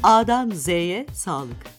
A'dan Z'ye sağlık.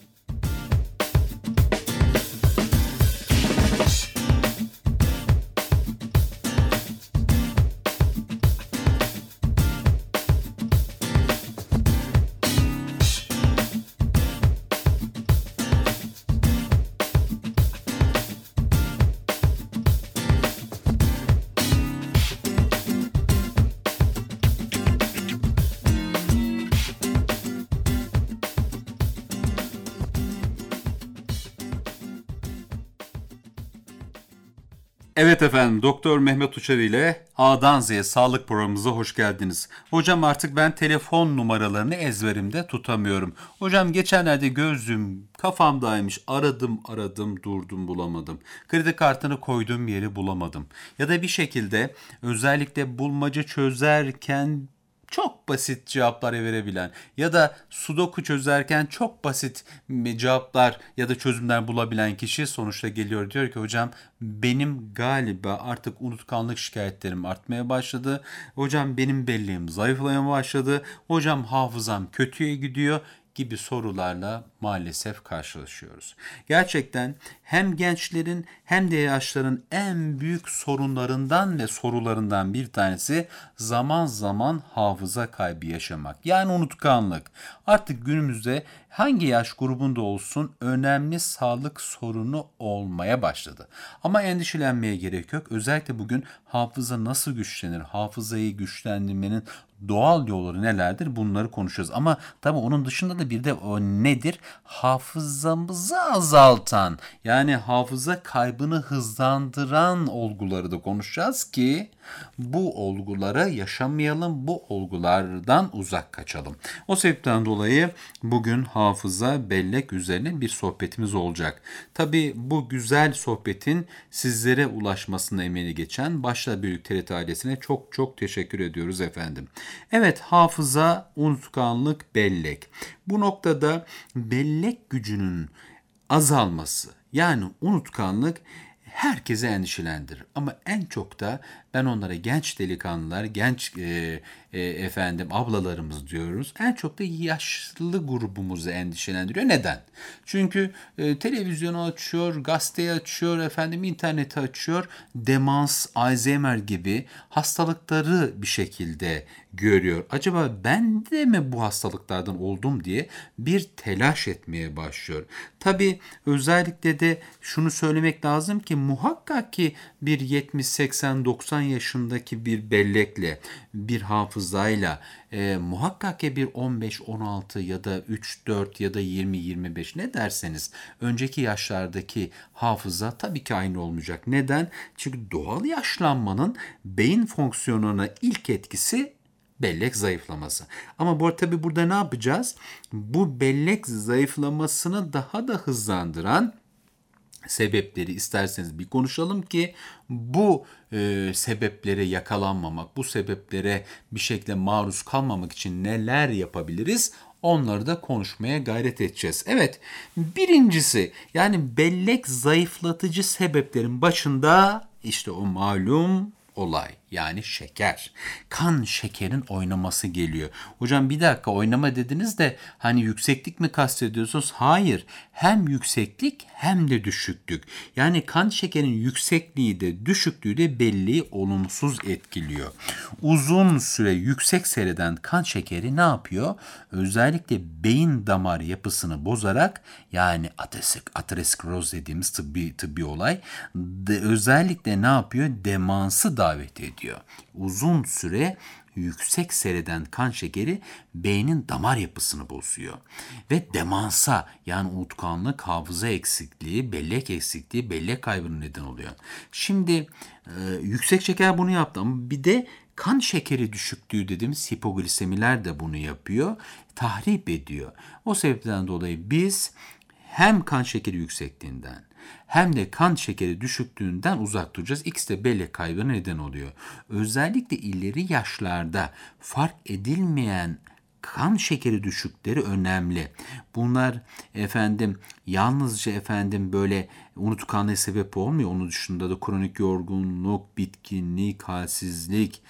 Evet efendim, Doktor Mehmet Uçar ile A'dan Z'ye sağlık programımıza hoş geldiniz. Hocam artık ben telefon numaralarını ezberimde tutamıyorum. Hocam geçenlerde gözlüğüm kafamdaymış, aradım durdum bulamadım. Kredi kartını koyduğum yeri bulamadım. Ya da bir şekilde özellikle bulmaca çözerken çok basit cevaplar verebilen ya da sudoku çözerken çok basit cevaplar ya da çözümler bulabilen kişi sonuçta geliyor diyor ki hocam benim galiba artık unutkanlık şikayetlerim artmaya başladı. Hocam benim belleğim zayıflamaya başladı. Hocam hafızam kötüye gidiyor gibi sorularla maalesef karşılaşıyoruz. Gerçekten hem gençlerin hem de yaşların en büyük sorunlarından ve sorularından bir tanesi zaman zaman hafıza kaybı yaşamak. Yani unutkanlık. Artık günümüzde hangi yaş grubunda olsun önemli sağlık sorunu olmaya başladı. Ama endişelenmeye gerek yok. Özellikle bugün hafıza nasıl güçlenir? Hafızayı güçlendirmenin doğal yolları nelerdir? Bunları konuşacağız. Ama tabii onun dışında da bir de o nedir? Hafızamızı azaltan yani hafıza kaybını hızlandıran olguları da konuşacağız ki bu olguları yaşamayalım, bu olgulardan uzak kaçalım. O sebepten dolayı bugün hafıza, bellek üzerine bir sohbetimiz olacak. Tabii bu güzel sohbetin sizlere ulaşmasına emeği geçen Başla Büyük TRT ailesine çok çok teşekkür ediyoruz efendim. Evet, hafıza, unutkanlık, bellek. Bu noktada bellek gücünün azalması yani unutkanlık herkese endişelendirir. Ama en çok da ben onlara genç delikanlılar, genç ablalarımız diyoruz. En çok da yaşlı grubumuzu endişelendiriyor. Neden? Çünkü televizyonu açıyor, gazeteyi açıyor, interneti açıyor. Demans, Alzheimer gibi hastalıkları bir şekilde görüyor. Acaba ben de mi bu hastalıklardan oldum diye bir telaş etmeye başlıyor. Tabii özellikle de şunu söylemek lazım ki muhakkak ki bir 70, 80, 90 yaşındaki bir bellekle, bir hafızayla muhakkak ki bir 15, 16 ya da 3, 4 ya da 20, 25 ne derseniz önceki yaşlardaki hafıza tabii ki aynı olmayacak. Neden? Çünkü doğal yaşlanmanın beyin fonksiyonuna ilk etkisi bellek zayıflaması. Ama tabii burada ne yapacağız? Bu bellek zayıflamasını daha da hızlandıran sebepleri isterseniz bir konuşalım ki bu sebeplere yakalanmamak, bu sebeplere bir şekilde maruz kalmamak için neler yapabiliriz? Onları da konuşmaya gayret edeceğiz. Evet, birincisi yani bellek zayıflatıcı sebeplerin başında işte o malum olay yani şeker. Kan şekerin oynaması geliyor. Hocam bir dakika oynama dediniz de hani yükseklik mi kastediyorsunuz? Hayır. Hem yükseklik hem de düşüklük. Yani kan şekerin yüksekliği de düşüklüğü de belleği olumsuz etkiliyor. Uzun süre yüksek seyreden kan şekeri ne yapıyor? Özellikle beyin damar yapısını bozarak yani ateroskleroz dediğimiz tıbbi olay özellikle ne yapıyor? Demansı davet ediyor. Uzun süre yüksek seyreden kan şekeri beynin damar yapısını bozuyor. Ve demansa yani unutkanlık, hafıza eksikliği, bellek kaybının neden oluyor. Şimdi yüksek şeker bunu yaptı ama bir de kan şekeri düşüklüğü dediğimiz hipoglisemiler de bunu yapıyor, tahrip ediyor. O sebepten dolayı biz hem kan şekeri yüksekliğinden hem de kan şekeri düşüklüğünden uzak duracağız. İkisi de bellek kaybına neden oluyor. Özellikle ileri yaşlarda fark edilmeyen kan şekeri düşükleri önemli. Bunlar yalnızca böyle unutkanlığa sebep olmuyor. Onun dışında da kronik yorgunluk, bitkinlik, halsizlik,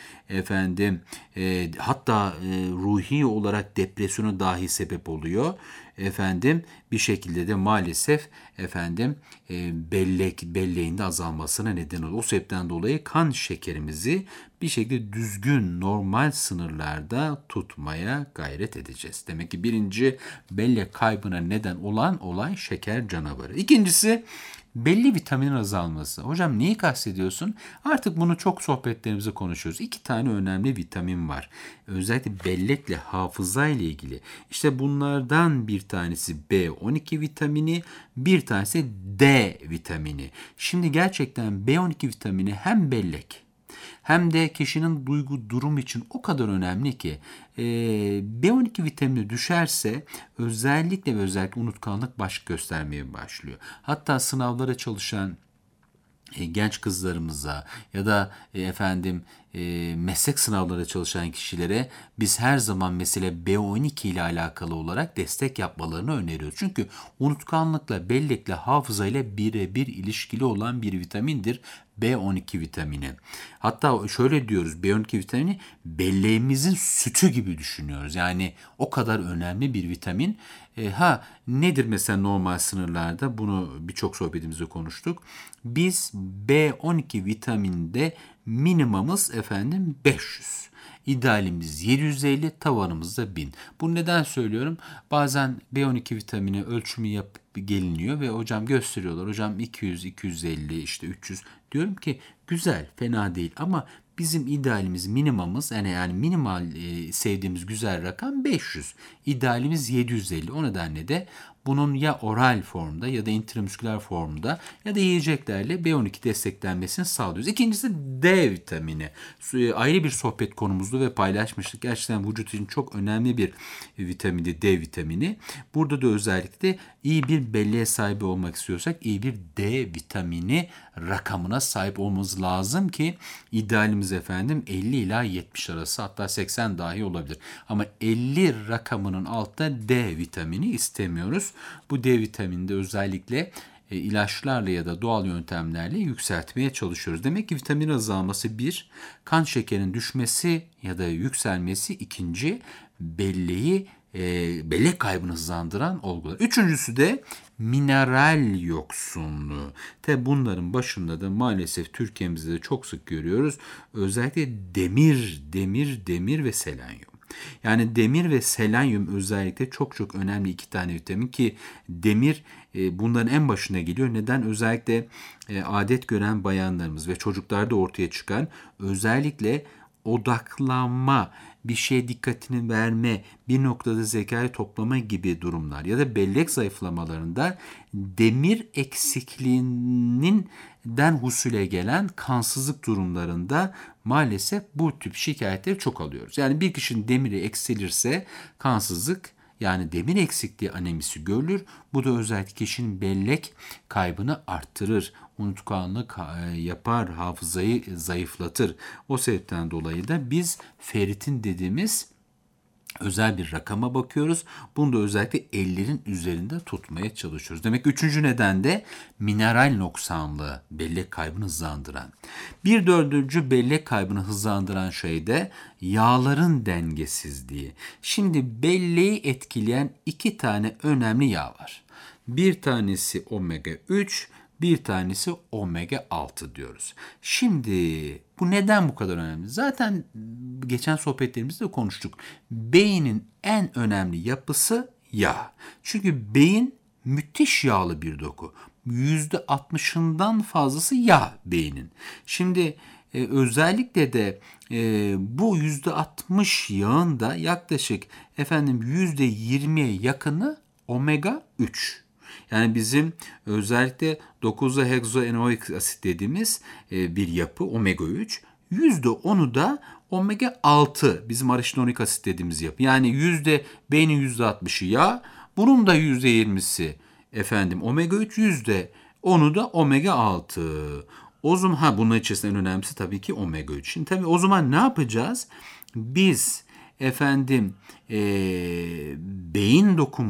hatta ruhi olarak depresyona dahi sebep oluyor. Bir şekilde de maalesef belleğinde azalmasına neden oluyor. O sebepten dolayı kan şekerimizi bir şekilde düzgün, normal sınırlarda tutmaya gayret edeceğiz. Demek ki birinci bellek kaybına neden olan olay şeker canavarı. İkincisi belli vitaminin azalması. Hocam neyi kastediyorsun? Artık bunu çok sohbetlerimizde konuşuyoruz. 2 tane önemli vitamin var. Özellikle bellekle hafıza ile ilgili. İşte bunlardan bir tanesi B12 vitamini, bir tanesi D vitamini. Şimdi gerçekten B12 vitamini hem bellek hem de kişinin duygu durum için o kadar önemli ki B12 vitamini düşerse özellikle unutkanlık baş göstermeye başlıyor. Hatta sınavlara çalışan genç kızlarımıza ya da meslek sınavlarına çalışan kişilere biz her zaman mesela B12 ile alakalı olarak destek yapmalarını öneriyoruz. Çünkü unutkanlıkla, bellekle, hafızayla birebir ilişkili olan bir vitamindir B12 vitamini. Hatta şöyle diyoruz, B12 vitamini belleğimizin sütü gibi düşünüyoruz. Yani o kadar önemli bir vitamin. Nedir mesela normal sınırlarda? Bunu birçok sohbetimizde konuştuk. Biz B12 vitaminde minimumumuz 500. İdealimiz 750, tavanımız da 1000. Bunu neden söylüyorum? Bazen B12 vitamini ölçümü geliniyor ve hocam gösteriyorlar. Hocam 200, 250, işte 300. Diyorum ki güzel, fena değil ama bizim idealimiz, minimumumuz yani minimal sevdiğimiz güzel rakam 500. İdealimiz 750. O nedenle de bunun ya oral formda ya da intramüsküler formda ya da yiyeceklerle B12 desteklenmesini sağlıyoruz. İkincisi D vitamini. Ayrı bir sohbet konumuzdu ve paylaşmıştık. Gerçekten vücut için çok önemli bir vitamini D vitamini. Burada da özellikle iyi bir belleğe sahip olmak istiyorsak iyi bir D vitamini rakamına sahip olmamız lazım ki idealimiz 50 ila 70 arası, hatta 80 dahi olabilir. Ama 50 rakamının altında D vitamini istemiyoruz. Bu D vitamini de özellikle ilaçlarla ya da doğal yöntemlerle yükseltmeye çalışıyoruz. Demek ki vitamin azalması 1, kan şekerinin düşmesi ya da yükselmesi 2, bellek kaybını hızlandıran olgular. Üçüncüsü de mineral yoksunluğu. Tabi bunların başında da maalesef Türkiye'mizde de çok sık görüyoruz. Özellikle demir ve selenyum. Yani demir ve selenyum özellikle çok önemli 2 tane vitamin ki demir bunların en başına geliyor. Neden? Özellikle adet gören bayanlarımız ve çocuklarda ortaya çıkan özellikle odaklanma, bir şeye dikkatini verme, bir noktada zekayı toplama gibi durumlar ya da bellek zayıflamalarında demir eksikliğinden husule gelen kansızlık durumlarında maalesef bu tip şikayetleri çok alıyoruz. Yani bir kişinin demiri eksilirse kansızlık, yani demir eksikliği anemisi görülür. Bu da özellikle kişinin bellek kaybını arttırır. Unutkanlık yapar, hafızayı zayıflatır. O sebepten dolayı da biz ferritin dediğimiz özel bir rakama bakıyoruz. Bunu da özellikle 50'lerin üzerinde tutmaya çalışıyoruz. Demek ki 3. neden de mineral noksanlığı, bellek kaybını hızlandıran. Bir 4. bellek kaybını hızlandıran şey de yağların dengesizliği. Şimdi belleği etkileyen 2 tane önemli yağ var. Bir tanesi omega 3, bir tanesi omega 6 diyoruz. Şimdi bu neden bu kadar önemli? Zaten geçen sohbetlerimizde de konuştuk. Beynin en önemli yapısı yağ. Çünkü beyin müthiş yağlı bir doku. %60'ından fazlası yağ beynin. Şimdi özellikle de bu %60 yağın da yaklaşık %20'ye yakını omega 3. Yani bizim özellikle 9-heksaenoik asit dediğimiz bir yapı omega 3. %10'u da omega 6 bizim araşinonik asit dediğimiz yapı. Yani beynin %60'ı yağ, bunun da %20'si omega 3, %10'u da omega 6. O zaman bunun içerisinde en önemlisi tabii ki omega 3. Şimdi tabii o zaman ne yapacağız? Biz beyin dokumuz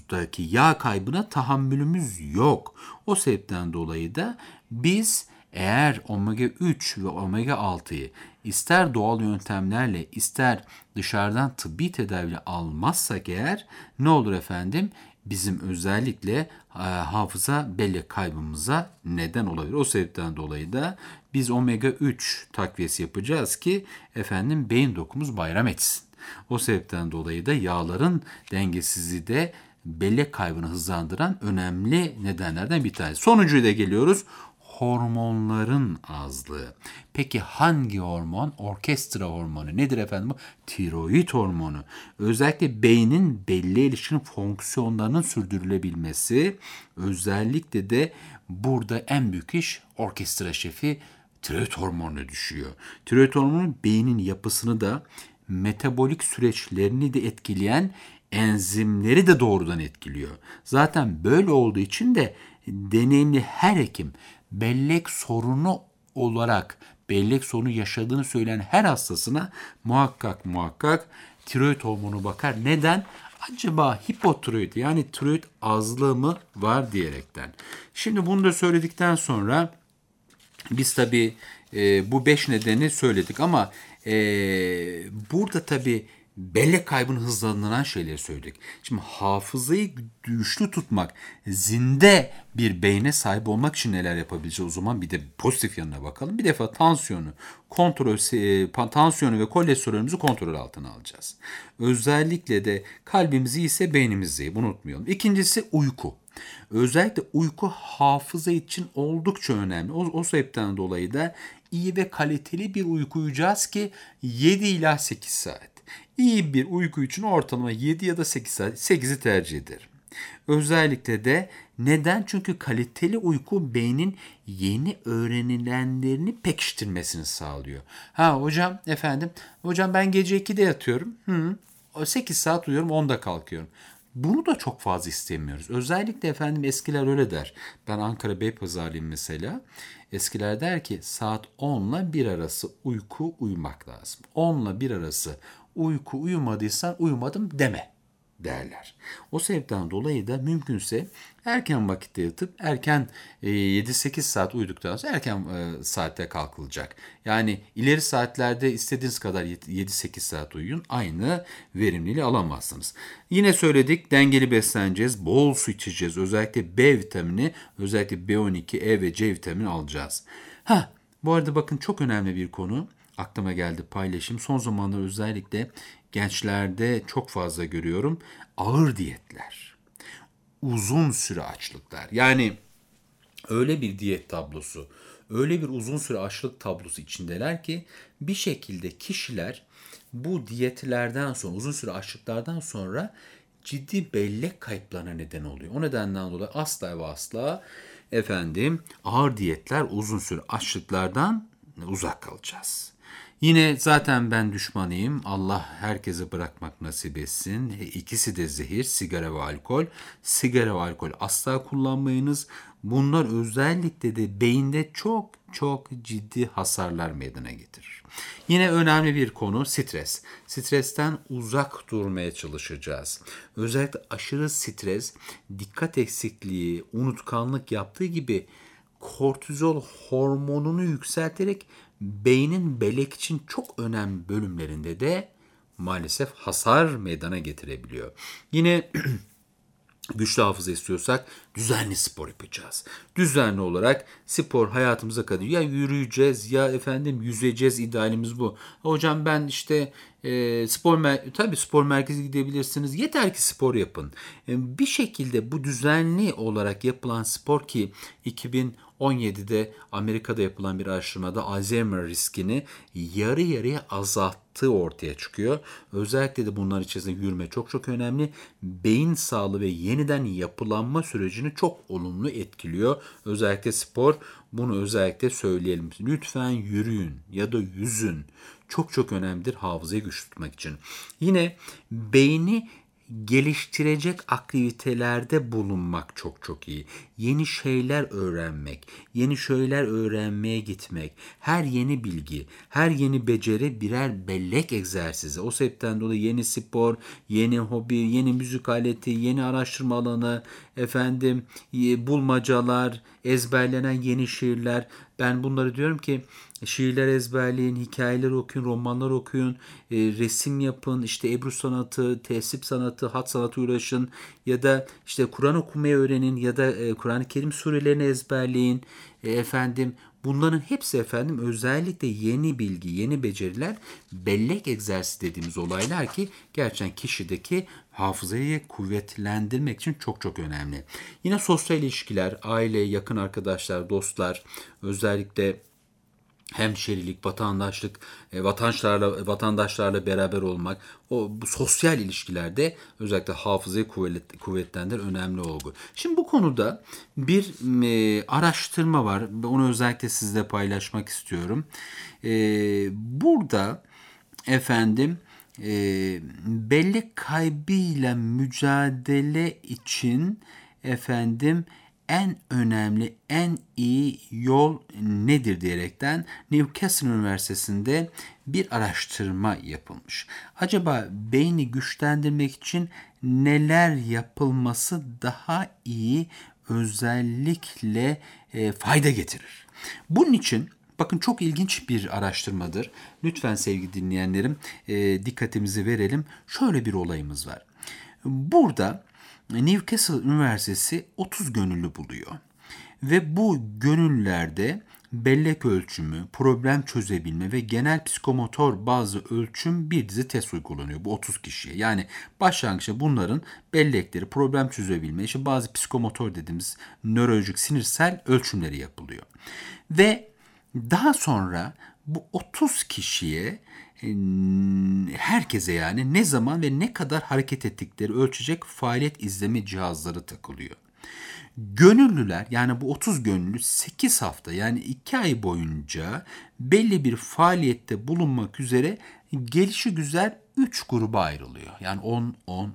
vücudumuzdaki yağ kaybına tahammülümüz yok. O sebepten dolayı da biz eğer omega 3 ve omega 6'yı ister doğal yöntemlerle ister dışarıdan tıbbi tedaviyle almazsak eğer ne olur efendim? Bizim özellikle hafıza bellek kaybımıza neden olabilir. O sebepten dolayı da biz omega 3 takviyesi yapacağız ki efendim beyin dokumuz bayram etsin. O sebepten dolayı da yağların dengesizliği de bellek kaybını hızlandıran önemli nedenlerden bir tanesi. Sonuncuya da geliyoruz. Hormonların azlığı. Peki hangi hormon? Orkestra hormonu. Nedir efendim bu? Tiroid hormonu. Özellikle beynin belli ilişkin fonksiyonlarının sürdürülebilmesi. Özellikle de burada en büyük iş orkestra şefi tiroid hormonuna düşüyor. Tiroid hormonu beynin yapısını da metabolik süreçlerini de etkileyen enzimleri de doğrudan etkiliyor. Zaten böyle olduğu için de deneyimli her hekim bellek sorunu olarak bellek sorunu yaşadığını söyleyen her hastasına muhakkak tiroid hormonu bakar. Neden? Acaba hipotiroid yani tiroid azlığı mı var diyerekten. Şimdi bunu da söyledikten sonra biz tabii bu 5 nedeni söyledik ama burada tabii bellek kaybını hızlandıran şeyleri söyledik. Şimdi hafızayı güçlü tutmak, zinde bir beyne sahip olmak için neler yapabileceğiz? O zaman bir de pozitif yanına bakalım. Bir defa tansiyonu ve kolesterolümüzü kontrol altına alacağız. Özellikle de kalbimiz iyiyse beynimiz iyi. Bunu unutmayalım. İkincisi uyku. Özellikle uyku hafıza için oldukça önemli. O sebepten dolayı da iyi ve kaliteli bir uyku uyuyacağız ki 7 ila 8 saat. İyi bir uyku için ortalama 7 ya da 8 saat, 8'i tercih ederim. Özellikle de neden? Çünkü kaliteli uyku beynin yeni öğrenilenlerini pekiştirmesini sağlıyor. Hocam ben gece 2'de yatıyorum. 8 saat uyuyorum, 10'da kalkıyorum. Bunu da çok fazla istemiyoruz. Özellikle efendim eskiler öyle der. Ben Ankara Beypazarlıyım mesela. Eskiler der ki saat 10 ile 1 arası uyku uyumak lazım. 10 ile 1 arası uyku uyumadıysan uyumadım deme derler. O sebepten dolayı da mümkünse erken vakitte yatıp erken 7-8 saat uyuduktan sonra erken saatte kalkılacak. Yani ileri saatlerde istediğiniz kadar 7-8 saat uyuyun, aynı verimliliği alamazsınız. Yine söyledik, dengeli besleneceğiz, bol su içeceğiz. Özellikle B vitamini, özellikle B12, E ve C vitamini alacağız. Bu arada bakın çok önemli bir konu aklıma geldi, paylaşayım. Son zamanlarda özellikle gençlerde çok fazla görüyorum. Ağır diyetler, uzun süre açlıklar. Yani öyle bir diyet tablosu, öyle bir uzun süre açlık tablosu içindeler ki bir şekilde kişiler bu diyetlerden sonra, uzun süre açlıklardan sonra ciddi bellek kayıplarına neden oluyor. O nedenden dolayı asla ve asla ağır diyetler, uzun süre açlıklardan uzak kalacağız. Yine zaten ben düşmanıyım. Allah herkese bırakmak nasip etsin. İkisi de zehir, sigara ve alkol. Sigara ve alkol asla kullanmayınız. Bunlar özellikle de beyinde çok ciddi hasarlar meydana getirir. Yine önemli bir konu stres. Stresten uzak durmaya çalışacağız. Özellikle aşırı stres, dikkat eksikliği, unutkanlık yaptığı gibi kortizol hormonunu yükselterek beynin bellek için çok önemli bölümlerinde de maalesef hasar meydana getirebiliyor. Yine güçlü hafıza istiyorsak düzenli spor yapacağız. Düzenli olarak spor hayatımıza katıyor. Ya yürüyeceğiz ya yüzeceğiz, idealimiz bu. Hocam ben spor merkezi gidebilirsiniz. Yeter ki spor yapın. Bir şekilde bu düzenli olarak yapılan spor ki 2017'de Amerika'da yapılan bir araştırmada Alzheimer riskini yarı yarıya azalttığı ortaya çıkıyor. Özellikle de bunlar içerisinde yürüme çok önemli. Beyin sağlığı ve yeniden yapılanma sürecini çok olumlu etkiliyor. Özellikle spor, bunu özellikle söyleyelim. Lütfen yürüyün ya da yüzün. Çok önemlidir hafızayı güçlü tutmak için. Yine beyni geliştirecek aktivitelerde bulunmak çok çok iyi. Yeni şeyler öğrenmek, yeni şeyler öğrenmeye gitmek, her yeni bilgi, her yeni beceri birer bellek egzersizi. O sebepten dolayı yeni spor, yeni hobi, yeni müzik aleti, yeni araştırma alanı, bulmacalar, ezberlenen yeni şiirler. Ben bunları diyorum ki şiirler ezberleyin, hikayeler okuyun, romanlar okuyun, resim yapın, işte Ebru sanatı, tesip sanatı, hat sanatı uğraşın ya da işte Kur'an okumayı öğrenin ya da Kur'an-ı Kerim surelerini ezberleyin. Bunların hepsi özellikle yeni bilgi, yeni beceriler, bellek egzersizi dediğimiz olaylar ki gerçekten kişideki hafızayı kuvvetlendirmek için çok çok önemli. Yine sosyal ilişkiler, aile, yakın arkadaşlar, dostlar, özellikle hemşerilik, vatandaşlık, vatandaşlarla beraber olmak, bu sosyal ilişkilerde özellikle hafızayı kuvvetlendiren önemli olgu. Şimdi bu konuda bir araştırma var. Onu özellikle sizle paylaşmak istiyorum. Burada bellek kaybıyla mücadele için en önemli, en iyi yol nedir diyerekten Newcastle Üniversitesi'nde bir araştırma yapılmış. Acaba beyni güçlendirmek için neler yapılması daha iyi, özellikle fayda getirir? Bunun için bakın çok ilginç bir araştırmadır. Lütfen sevgili dinleyenlerim dikkatimizi verelim. Şöyle bir olayımız var. Burada Newcastle Üniversitesi 30 gönüllü buluyor. Ve bu gönüllerde bellek ölçümü, problem çözebilme ve genel psikomotor bazı ölçüm bir dizi test uygulanıyor bu 30 kişiye. Yani başlangıçta bunların bellekleri, problem çözebilme, işte bazı psikomotor dediğimiz nörolojik sinirsel ölçümleri yapılıyor. Ve daha sonra bu 30 kişiye herkese yani ne zaman ve ne kadar hareket ettikleri ölçecek faaliyet izleme cihazları takılıyor. Gönüllüler yani bu 30 gönüllü 8 hafta yani 2 ay boyunca belli bir faaliyette bulunmak üzere gelişigüzel 3 gruba ayrılıyor. Yani 10.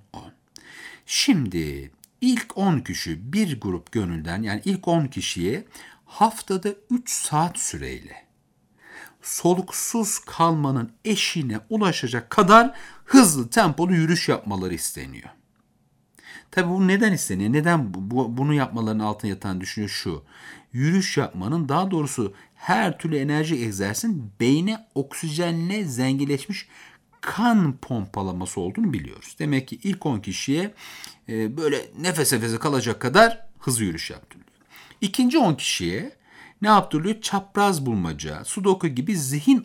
Şimdi ilk 10 kişi bir grup gönülden yani ilk 10 kişiye haftada 3 saat süreyle soluksuz kalmanın eşiğine ulaşacak kadar hızlı tempolu yürüyüş yapmaları isteniyor. Tabii bu neden isteniyor? Neden bunu yapmalarının altına yatan düşünüyor şu. Yürüyüş yapmanın daha doğrusu her türlü enerji egzersizin beyne oksijenle zenginleşmiş kan pompalaması olduğunu biliyoruz. Demek ki ilk 10 kişiye böyle nefes nefese kalacak kadar hızlı yürüyüş yaptırılıyor. İkinci 10 kişiye ne yaptırılıyor? Çapraz bulmaca, sudoku gibi zihin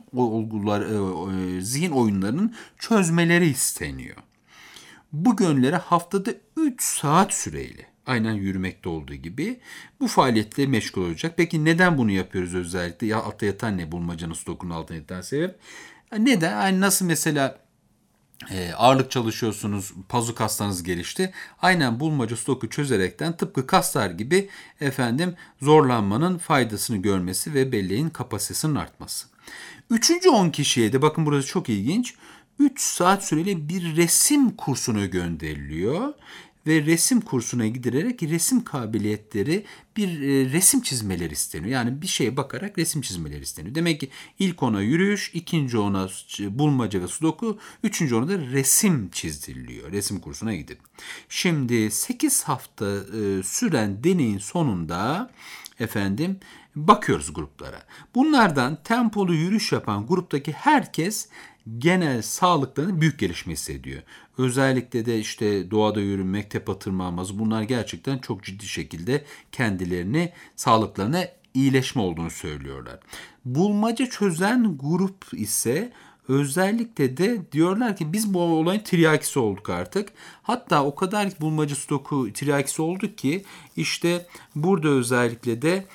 oyunlarının çözmeleri isteniyor. Bu gönüllere haftada 3 saat süreyle aynen yürümekte olduğu gibi bu faaliyetle meşgul olacak. Peki neden bunu yapıyoruz özellikle? Ya altta yatan ne bulmacanın sudokunun altına yatan sebep? Neden? Yani nasıl mesela ağırlık çalışıyorsunuz, pazu kaslarınız gelişti. Aynen bulmaca sudoku çözerekten tıpkı kaslar gibi zorlanmanın faydasını görmesi ve belleğin kapasitesinin artması. Üçüncü 10 kişiye de bakın burası çok ilginç. 3 saat süreyle bir resim kursuna gönderiliyor ve resim kursuna gidilerek resim kabiliyetleri bir resim çizmeleri isteniyor. Yani bir şeye bakarak resim çizmeleri isteniyor. Demek ki ilk ona yürüyüş, ikinci ona bulmaca ve sudoku, üçüncü ona da resim çizdiriliyor. Resim kursuna gidip. Şimdi 8 hafta süren deneyin sonunda bakıyoruz gruplara. Bunlardan tempolu yürüyüş yapan gruptaki herkes genel sağlıklarında büyük gelişme hissediyor. Özellikle de işte doğada yürümek, tepe tırmanması bunlar gerçekten çok ciddi şekilde kendilerini, sağlıklarına iyileşme olduğunu söylüyorlar. Bulmaca çözen grup ise özellikle de diyorlar ki biz bu olayın tiryakisi olduk artık. Hatta o kadar bulmaca stoku tiryakisi olduk ki işte burada özellikle de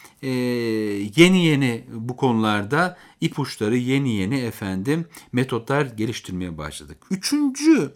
yeni bu konularda ipuçları yeni metotlar geliştirmeye başladık. Üçüncü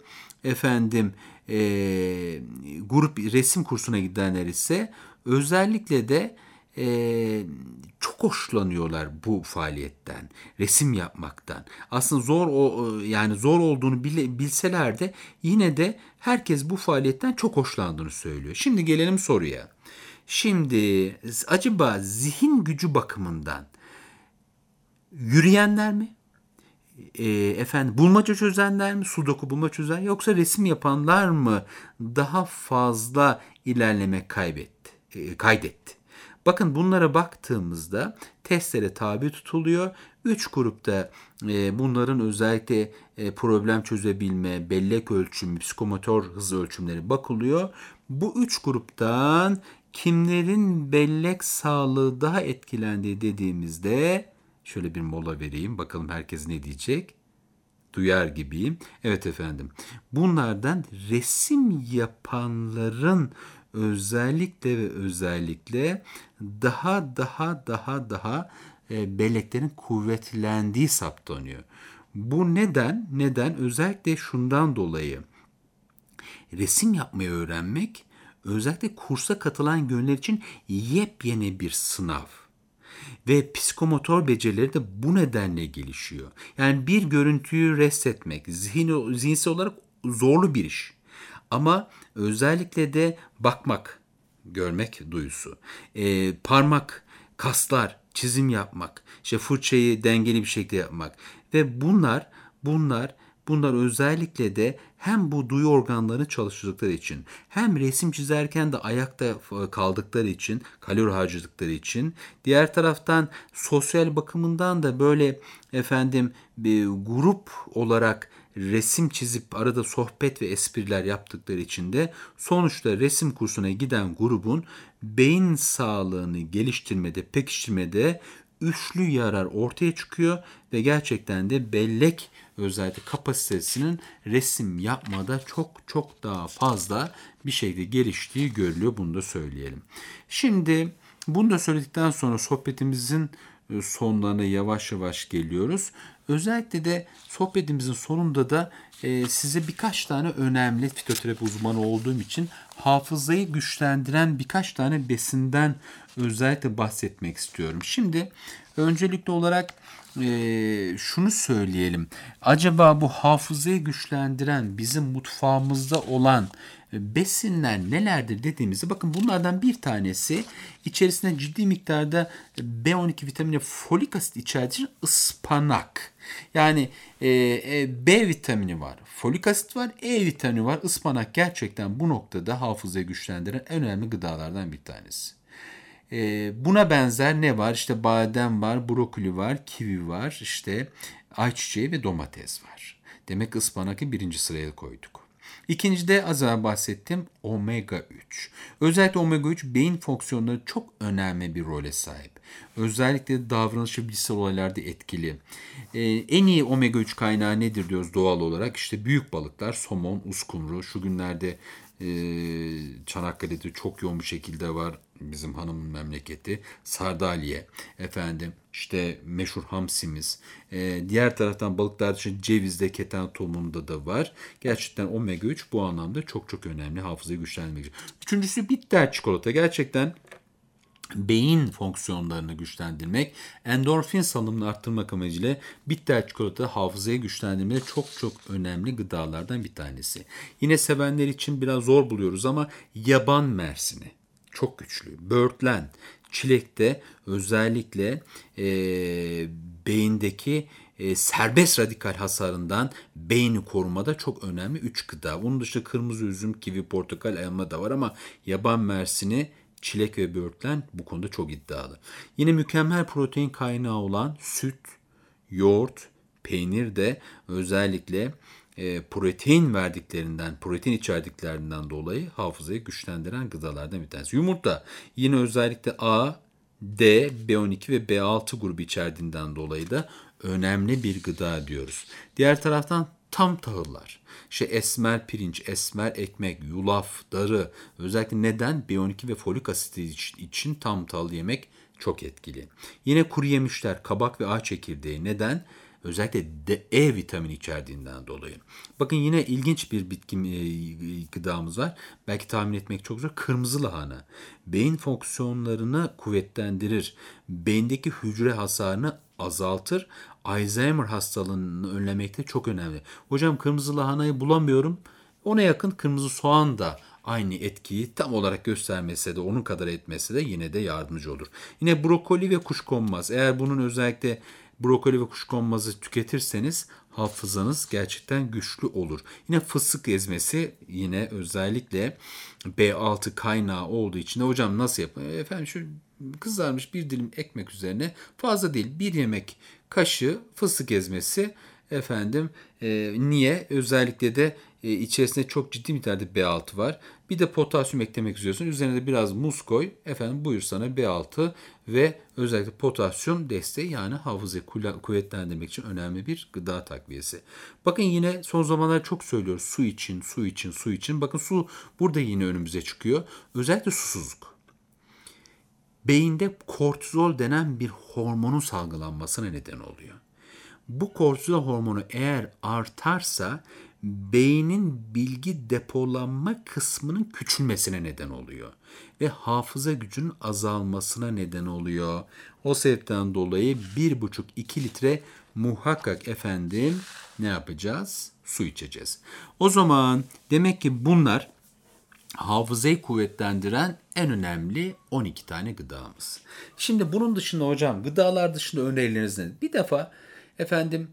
grup resim kursuna gidenler ise özellikle de çok hoşlanıyorlar bu faaliyetten, resim yapmaktan. Aslında yani zor olduğunu bilseler de yine de herkes bu faaliyetten çok hoşlandığını söylüyor. Şimdi gelelim soruya. Şimdi acaba zihin gücü bakımından yürüyenler mi? Bulmaca çözenler mi, sudoku bulma çözen, yoksa resim yapanlar mı daha fazla ilerleme kaydetti? Bakın bunlara baktığımızda testlere tabi tutuluyor. 3 grupta bunların özellikle problem çözebilme, bellek ölçümü, psikomotor hız ölçümleri bakılıyor. Bu 3 gruptan kimlerin bellek sağlığı daha etkilendi dediğimizde şöyle bir mola vereyim. Bakalım herkes ne diyecek? Duyar gibiyim. Evet efendim. Bunlardan resim yapanların özellikle daha belleklerin kuvvetlendiği saptanıyor. Bu neden? Neden? Özellikle şundan dolayı. Resim yapmayı öğrenmek özellikle kursa katılan gönüller için yepyeni bir sınav. Ve psikomotor becerileri de bu nedenle gelişiyor. Yani bir görüntüyü resmetmek zihinsel olarak zorlu bir iş. Ama özellikle de bakmak, görmek duyusu, parmak, kaslar, çizim yapmak, işte fırçayı dengeli bir şekilde yapmak ve bunlar özellikle de hem bu duyu organlarını çalıştırdıkları için hem resim çizerken de ayakta kaldıkları için, kalori harcadıkları için, diğer taraftan sosyal bakımından da böyle bir grup olarak resim çizip arada sohbet ve espriler yaptıkları için de sonuçta resim kursuna giden grubun beyin sağlığını geliştirmede, pekiştirmede üçlü yarar ortaya çıkıyor ve gerçekten de bellek özellikle kapasitesinin resim yapmada çok daha fazla bir şekilde geliştiği görülüyor. Bunu da söyleyelim. Şimdi bunu da söyledikten sonra sohbetimizin sonlarına yavaş yavaş geliyoruz. Özellikle de sohbetimizin sonunda da size birkaç tane önemli fitoterapi uzmanı olduğum için hafızayı güçlendiren birkaç tane besinden özellikle bahsetmek istiyorum. Şimdi öncelikli olarak şunu söyleyelim. Acaba bu hafızayı güçlendiren bizim mutfağımızda olan besinler nelerdir dediğimizde bakın bunlardan bir tanesi içerisinde ciddi miktarda B12 vitamini folik asit içerdiği için ıspanak. Yani B vitamini var, folik asit var, E vitamini var. Ispanak gerçekten bu noktada hafızayı güçlendiren en önemli gıdalardan bir tanesi. Buna benzer ne var? İşte badem var, brokoli var, kivi var, işte ayçiçeği ve domates var. Demek ıspanakı birinci sıraya koyduk. İkinci de az önce bahsettim omega 3. Özellikle omega 3 beyin fonksiyonları çok önemli bir role sahip. Özellikle davranış ve bilişsel olaylarda etkili. En iyi omega 3 kaynağı nedir diyoruz doğal olarak? İşte büyük balıklar, somon, uskumru. Şu günlerde Çanakkale'de çok yoğun bir şekilde var. Bizim hanımın memleketi. Sardalya, işte meşhur hamsimiz. Diğer taraftan balıklar dışı cevizde, keten tohumunda da var. Gerçekten omega 3 bu anlamda çok önemli hafızayı güçlendirmek için. Üçüncüsü bitter çikolata. Gerçekten beyin fonksiyonlarını güçlendirmek, endorfin salınımını arttırmak amacıyla bitter çikolata hafızayı güçlendirmede çok önemli gıdalardan bir tanesi. Yine sevenler için biraz zor buluyoruz ama yaban mersini çok güçlü. Böğürtlen, çilekte özellikle beyindeki serbest radikal hasarından beyni korumada çok önemli 3 gıda. Bunun dışında kırmızı üzüm, kivi, portakal, elma da var ama yaban mersini, çilek ve böğürtlen bu konuda çok iddialı. Yine mükemmel protein kaynağı olan süt, yoğurt, peynir de özellikle protein içerdiklerinden dolayı hafızayı güçlendiren gıdalardan bir tanesi. Yumurta yine özellikle A, D, B12 ve B6 grubu içerdiğinden dolayı da önemli bir gıda diyoruz. Diğer taraftan tam tahıllar. Esmer pirinç, esmer ekmek, yulaf, darı. Özellikle neden? B12 ve folik asit için tam tahıl yemek çok etkili. Yine kuru yemişler, kabak ve ağaç çekirdeği. Neden? Özellikle E vitamini içerdiğinden dolayı. Bakın yine ilginç bir bitki gıdamız var. Belki tahmin etmek çok zor. Kırmızı lahana. Beyin fonksiyonlarını kuvvetlendirir. Beyindeki hücre hasarını azaltır. Alzheimer hastalığını önlemekte çok önemli. Hocam kırmızı lahanayı bulamıyorum. Ona yakın kırmızı soğan da aynı etkiyi tam olarak göstermese de onun kadar etmese de yine de yardımcı olur. Yine brokoli ve kuşkonmaz. Eğer bunun özellikle brokoli ve kuşkonmazı tüketirseniz hafızanız gerçekten güçlü olur. Yine fıstık ezmesi yine özellikle B6 kaynağı olduğu için de hocam nasıl yapın? Efendim şu kızarmış bir dilim ekmek üzerine fazla değil bir yemek kaşığı fıstık ezmesi efendim niye? Özellikle de içerisinde çok ciddi miktarda B6 var. Bir de potasyum eklemek istiyorsun. Üzerine de biraz muz koy. Efendim buyur sana B6 ve özellikle potasyum desteği yani hafızayı kuvvetlendirmek için önemli bir gıda takviyesi. Bakın yine son zamanlarda çok söylüyoruz. Su için, su için, su için. Bakın su burada yine önümüze çıkıyor. Özellikle susuzluk. Beyinde kortizol denen bir hormonun salgılanmasına neden oluyor. Bu kortizol hormonu eğer artarsa beynin bilgi depolanma kısmının küçülmesine neden oluyor. Ve hafıza gücünün azalmasına neden oluyor. O sebepten dolayı 1,5-2 litre muhakkak efendim ne yapacağız? Su içeceğiz. O zaman demek ki bunlar hafızayı kuvvetlendiren en önemli 12 tane gıdamız. Şimdi bunun dışında hocam gıdalar dışında önerileriniz nedir? Bir defa efendim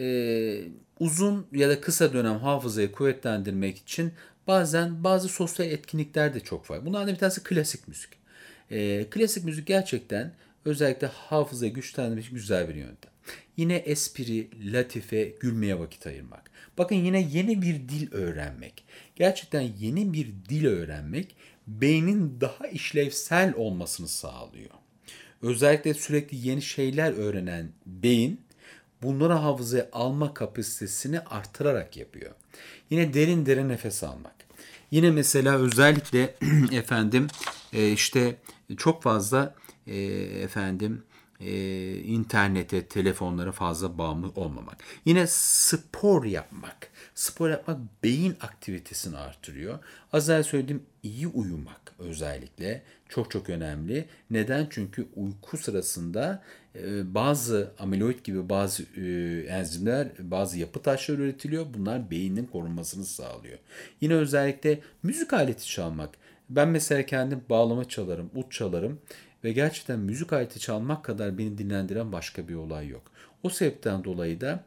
uzun ya da kısa dönem hafızayı kuvvetlendirmek için bazen bazı sosyal etkinlikler de çok var. Bunlardan bir tanesi klasik müzik. Klasik müzik gerçekten özellikle hafızayı güçlendirmek için güzel bir yöntem. Yine espri, latife, gülmeye vakit ayırmak. Bakın yine yeni bir dil öğrenmek. Gerçekten yeni bir dil öğrenmek beynin daha işlevsel olmasını sağlıyor. Özellikle sürekli yeni şeyler öğrenen beyin bunları hafızaya alma kapasitesini artırarak yapıyor. Yine derin derin nefes almak. Yine mesela özellikle efendim işte çok fazla efendim internete, telefonlara fazla bağımlı olmamak. Yine spor yapmak. Spor yapmak beyin aktivitesini artırıyor. Az önce söylediğim iyi uyumak özellikle çok çok önemli. Neden? Çünkü uyku sırasında bazı amiloid gibi bazı enzimler, bazı yapı taşları üretiliyor. Bunlar beynin korunmasını sağlıyor. Yine özellikle müzik aleti çalmak. Ben mesela kendim bağlama çalarım, ut çalarım. Ve gerçekten müzik aleti çalmak kadar beni dinlendiren başka bir olay yok. O sebepten dolayı da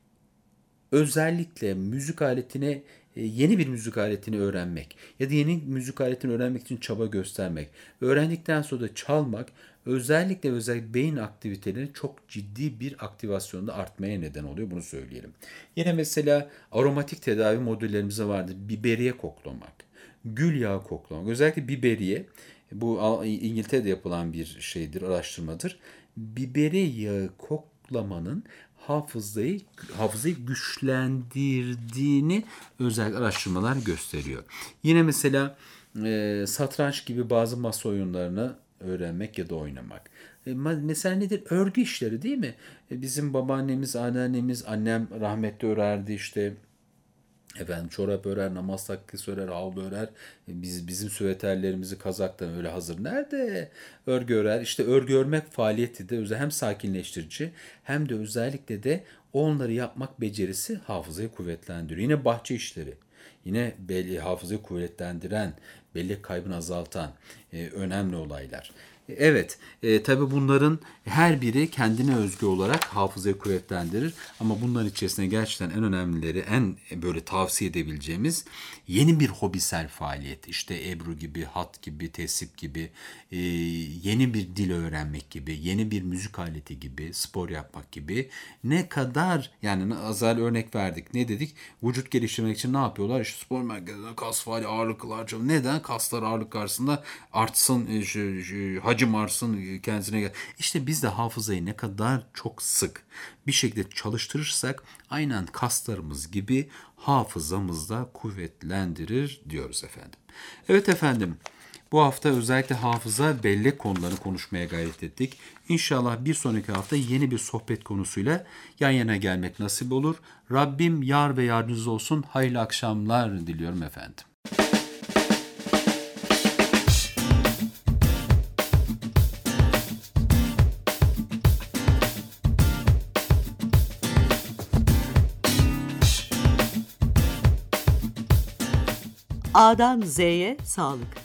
özellikle müzik aletine yeni bir müzik aletini öğrenmek ya da yeni müzik aletini öğrenmek için çaba göstermek, öğrendikten sonra da çalmak özellikle beyin aktiviteleri çok ciddi bir aktivasyonda artmaya neden oluyor. Bunu söyleyelim. Yine mesela aromatik tedavi modüllerimiz vardır. Biberiye koklamak, gül yağı koklamak. Özellikle biberiye bu İngiltere'de yapılan bir şeydir, araştırmadır. Biberiye yağı koklamanın hafızayı güçlendirdiğini özel araştırmalar gösteriyor. Yine mesela satranç gibi bazı masa oyunlarını öğrenmek ya da oynamak. Mesela nedir? Örgü işleri değil mi? Bizim babaannemiz, anneannemiz, annem rahmetli örerdi işte. Efendim çorap örer, namaz takkesi örer, havlu örer. Bizim süveterlerimizi kazaktan öyle hazır. Nerede? Örgü örer. İşte örgü örmek faaliyeti de hem sakinleştirici hem de özellikle de onları yapmak becerisi hafızayı kuvvetlendiriyor. Yine bahçe işleri. Yine belli hafızayı kuvvetlendiren, bellek kaybını azaltan önemli olaylar. Evet, tabii bunların her biri kendine özgü olarak hafızayı kuvvetlendirir. Ama bunların içerisinde gerçekten en önemlileri, en böyle tavsiye edebileceğimiz yeni bir hobisel faaliyet. İşte Ebru gibi, hat gibi, tesip gibi, yeni bir dil öğrenmek gibi, yeni bir müzik aleti gibi, spor yapmak gibi. Ne kadar yani az önce örnek verdik. Ne dedik? Vücut geliştirmek için ne yapıyorlar? İşte spor merkezinde kas faali ağırlıklar. Neden? Kaslar ağırlık karşısında artsın, hacim artsın, kendisine gel. İşte biz de hafızayı ne kadar çok sık bir şekilde çalıştırırsak aynen kaslarımız gibi hafızamız da kuvvetlendirir diyoruz efendim. Evet efendim. Bu hafta özellikle hafıza, bellek konularını konuşmaya gayret ettik. İnşallah bir sonraki hafta yeni bir sohbet konusuyla yan yana gelmek nasip olur. Rabbim yar ve yardımcınız olsun. Hayırlı akşamlar diliyorum efendim. A'dan Z'ye sağlık.